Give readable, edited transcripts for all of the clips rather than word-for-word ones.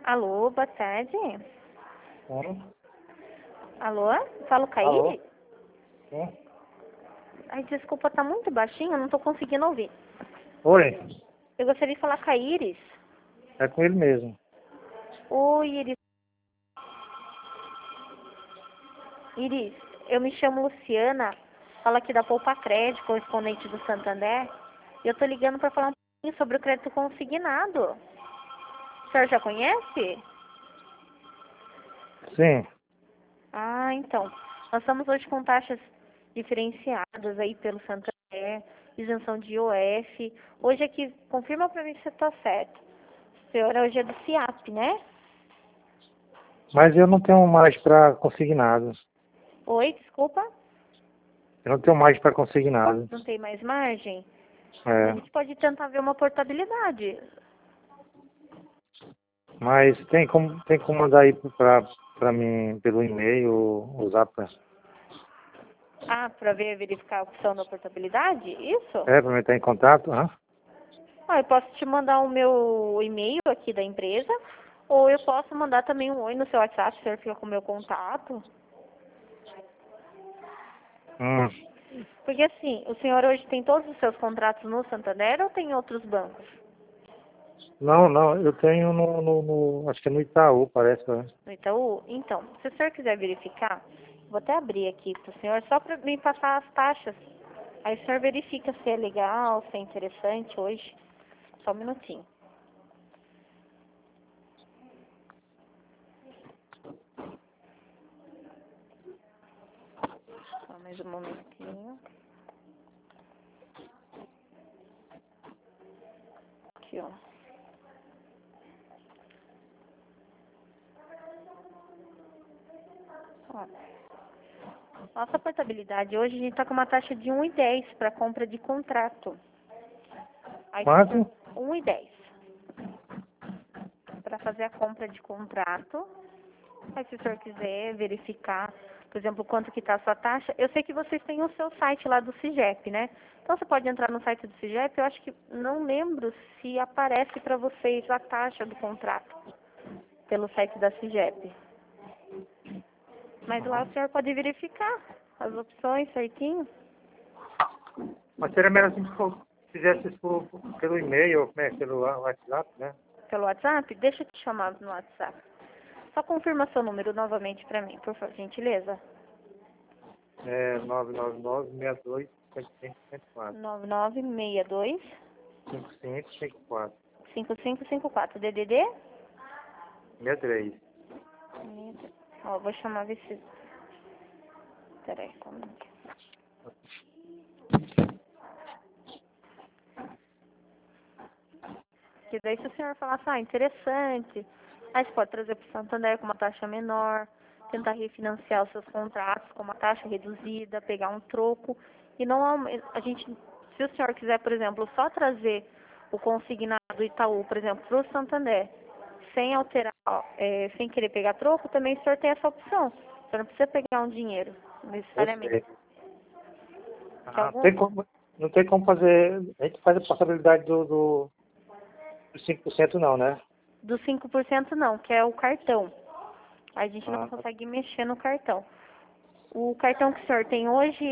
Alô, boa tarde. Sim. Alô? Falo com a Alô? Iris? Sim. Ai, desculpa, tá muito baixinho, eu não tô conseguindo ouvir. Oi, Eu gostaria de falar com a Iris. é com ele mesmo. Oi, Iris. Iris, eu me chamo Luciana, falo aqui da Poupa Crédito, correspondente do Santander. E eu tô ligando para falar um pouquinho sobre o crédito consignado. O senhor já conhece? Sim. Ah, então. Nós estamos hoje com taxas diferenciadas aí pelo Santander, isenção de IOF. Hoje aqui, confirma para mim se está certo. O senhor hoje é do CIAP, né? Mas eu não tenho mais para consignado. Oi, desculpa, Eu não tenho mais para consignado. não tem mais margem? A É. gente pode tentar ver uma portabilidade. Mas tem como mandar aí para mim pelo e-mail ou zap? Ah, para verificar a opção da portabilidade? Isso? É, para mim estar em contato? Hã? Ah, eu posso te mandar o meu e-mail aqui da empresa, ou eu posso mandar também um oi no seu WhatsApp, o senhor fica com o meu contato. Hum. Porque assim, o senhor hoje tem todos os seus contratos no Santander ou tem em outros bancos? Não, eu tenho acho que é no Itaú, parece. Né? No Itaú? Então, se o senhor quiser verificar, vou até abrir aqui para o senhor, só para me passar as taxas. Aí o senhor verifica se é legal, se é interessante hoje. Só um minutinho. Só mais um momentinho. Aqui, ó. Ó. Nossa portabilidade hoje a gente está com uma taxa de 1,10 para compra de contrato. Aí se o Quanto? senhor, 1,10 para fazer a compra de contrato. Aí se o senhor quiser verificar, por exemplo, quanto que está a sua taxa, eu sei que vocês têm o seu site lá do CIGEP, né? Então você pode entrar no site do CIGEP, eu acho que não lembro se aparece para vocês a taxa do contrato pelo site da CIGEP. Mas lá o senhor pode verificar as opções certinho. Mas seria melhor se fizesse isso pelo e-mail, ou pelo WhatsApp, né? Pelo WhatsApp? Deixa eu te chamar no WhatsApp. Só confirma seu número novamente para mim, por favor, gentileza. É 999-62-5554. 9962 5554. 5554 DDD? 63. Ó, vou chamar ver se... Peraí, como é que... Porque daí se o senhor falar assim, interessante, aí você pode trazer para o Santander com uma taxa menor, tentar refinanciar os seus contratos com uma taxa reduzida, pegar um troco. E não a gente, se o senhor quiser, por exemplo, só trazer o consignado do Itaú, por exemplo, para o Santander, sem alterar, sem querer pegar troco, também o senhor tem essa opção. O senhor não precisa pegar um dinheiro, Eu necessariamente. sei. Que Ah, algum, não tem como fazer. A gente faz a possibilidade dos 5% não, né? dos 5% não, que é o cartão. A gente não Ah, consegue mexer no cartão. O cartão que o senhor tem hoje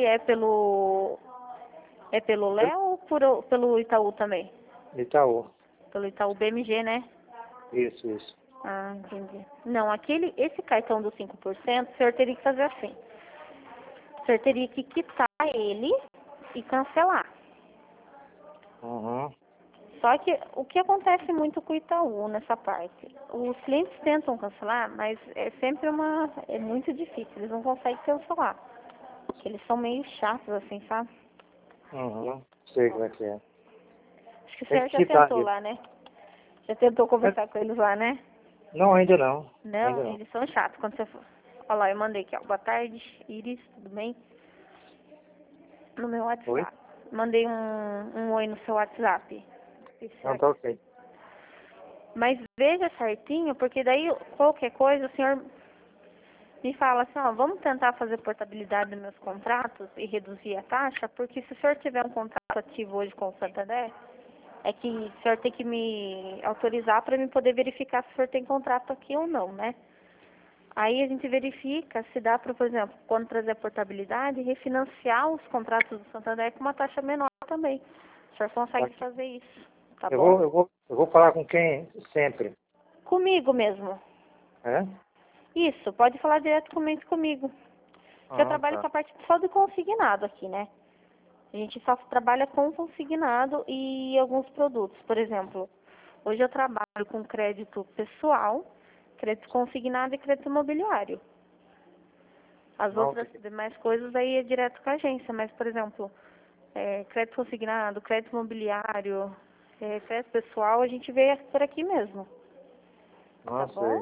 é pelo Léo ou pelo Itaú também? Itaú. Pelo Itaú BMG, né? Isso. Ah, entendi. Não, esse cartão dos 5%, o senhor teria que fazer assim. O senhor teria que quitar ele e cancelar. Uhum. Só que o que acontece muito com o Itaú nessa parte? Os clientes tentam cancelar, mas é sempre é muito difícil, eles não conseguem cancelar. Porque eles são meio chatos assim, sabe? Uhum. Sei como é que é. Acho que o Tem senhor que já quitar tentou isso. lá, né? Já tentou Mas, conversar com eles lá, né? não, ainda não. Não, Ainda não. eles são chatos quando você for. Olha lá, eu mandei aqui, ó. Boa tarde, Iris, tudo bem? No meu Oi? WhatsApp. Mandei um oi no seu WhatsApp. Não, tá ok. Mas veja certinho, porque daí qualquer coisa o senhor me fala assim, ó, vamos tentar fazer portabilidade dos meus contratos e reduzir a taxa, porque se o senhor tiver um contrato ativo hoje com o Santander, É que o senhor tem que me autorizar para mim poder verificar se o senhor tem contrato aqui ou não, né? Aí a gente verifica se dá para, por exemplo, quando trazer a portabilidade, refinanciar os contratos do Santander com uma taxa menor também. O senhor consegue fazer isso, tá bom? Eu vou falar com quem sempre, Comigo mesmo. é? Isso, pode falar diretamente comigo. Porque eu Ah, trabalho tá. com a parte só do consignado aqui, né? A gente só trabalha com consignado e alguns produtos. Por exemplo, hoje eu trabalho com crédito pessoal, crédito consignado e crédito imobiliário. As Não, outras demais coisas aí é direto com a agência, mas, por exemplo, crédito consignado, crédito imobiliário, crédito pessoal, a gente vê por aqui mesmo. não Tá sei. bom?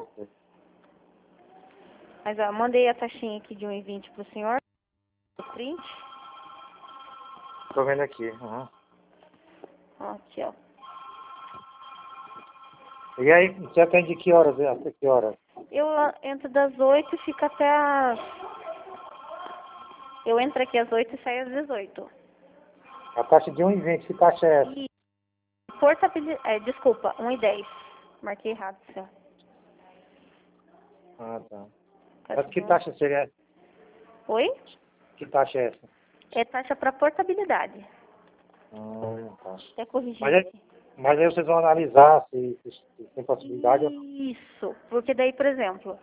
Mas ó, mandei a taxinha aqui de 1,20 pro senhor, print. Tô vendo aqui. Uhum. Ó, aqui, ó. E aí, você atende que horas? Até que horas? Eu entro das 8 e fico até as... Eu entro aqui às 8 e saio às 18. A taxa de 1,20, que taxa é essa? E portabilidade... desculpa, 1,10. Marquei errado, senhor. Ah, tá. Taxa Mas que de taxa seria essa? Oi? Que taxa é essa? É taxa para portabilidade. Tá. Até corrigir Mas, aqui. mas aí vocês vão analisar se tem possibilidade ou não. Isso, porque daí, por exemplo,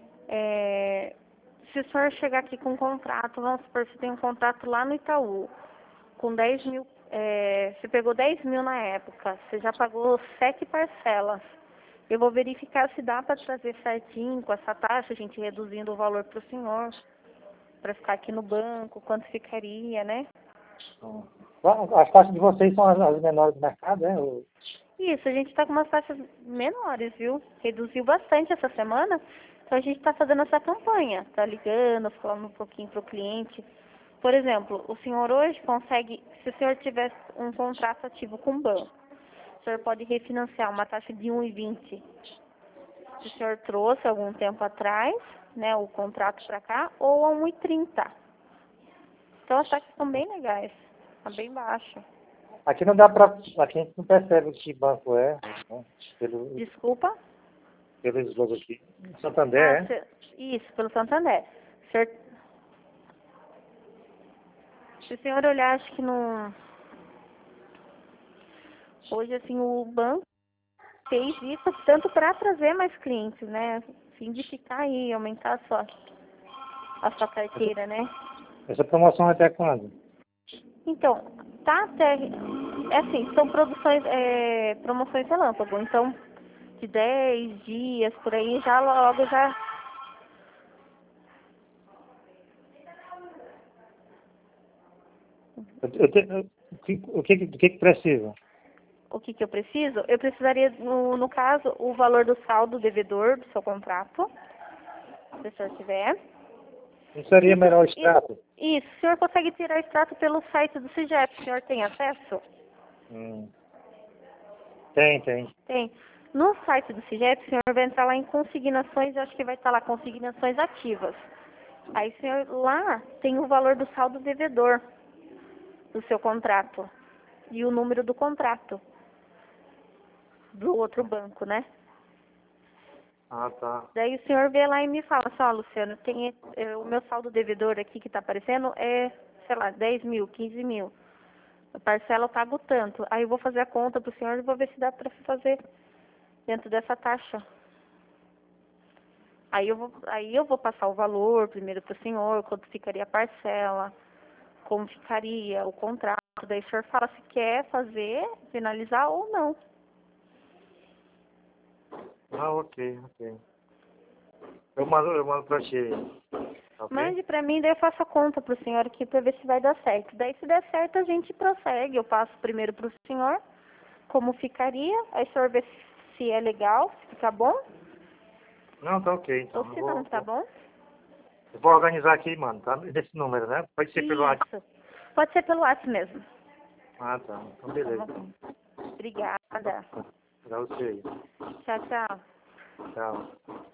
se o senhor chegar aqui com um contrato, vamos supor, você tem um contrato lá no Itaú, com 10 mil, você pegou 10 mil na época, você já pagou 7 parcelas. Eu vou verificar se dá para trazer certinho com essa taxa, a gente reduzindo o valor para o senhor, para ficar aqui no banco, quanto ficaria, né? As taxas de vocês são as menores do mercado, né? Isso, a gente está com umas taxas menores, viu? Reduziu bastante essa semana. Então a gente está fazendo essa campanha, tá ligando, falando um pouquinho para o cliente. Por exemplo, o senhor hoje consegue, se o senhor tiver um contrato ativo com o banco, o senhor pode refinanciar uma taxa de 1,20. Se o senhor trouxe algum tempo atrás, né, o contrato para cá, ou a 1,30. Então as taxas são bem legais, tá bem baixo. Aqui não dá pra. Aqui a gente não percebe que banco é, né? Desculpa? Pelo slogan aqui. Santander, é? Isso, pelo Santander. Senhor, se o senhor olhar, acho que não. Hoje, assim, o banco fez isso tanto para trazer mais clientes, né? A fim de ficar aí, aumentar a sua carteira, né? Essa promoção é até quando? Então, tá até. É assim, são promoções relâmpago. Então, de 10 dias por aí, já logo já. O que precisa? O que eu preciso? Eu precisaria, no caso, o valor do saldo devedor do seu contrato, se o senhor tiver. Não seria melhor o extrato? Isso, o senhor consegue tirar extrato pelo site do CIGEP, o senhor tem acesso? Tem. Tem. No site do CIGEP, o senhor vai entrar lá em consignações, acho que vai estar lá consignações ativas. Aí o senhor lá tem o valor do saldo devedor do seu contrato e o número do contrato do outro banco, né? Ah, tá. Daí o senhor vê lá e me fala assim, ó, Luciano, o meu saldo devedor aqui que está aparecendo é, sei lá, 10 mil, 15 mil. A parcela eu pago tanto. Aí eu vou fazer a conta pro senhor e vou ver se dá para fazer dentro dessa taxa. Aí eu vou passar o valor primeiro pro senhor, quanto ficaria a parcela, como ficaria o contrato. Daí o senhor fala se quer fazer, finalizar ou não. Ah, ok. Eu mando pra ti. Ok? Mande pra mim, daí eu faço a conta pro senhor aqui pra ver se vai dar certo. Daí se der certo a gente prossegue. Eu passo primeiro pro senhor como ficaria, aí o senhor vê se é legal, se fica bom, Não, tá ok, então. ou se não, tá bom? Eu vou organizar aqui, mano, tá? Nesse número, né? Pode ser pelo WhatsApp. Isso. Pode ser pelo WhatsApp mesmo. Ah, tá. Então, Tá beleza. bom? Obrigada. Pra você aí. Tchau, tchau. Tchau.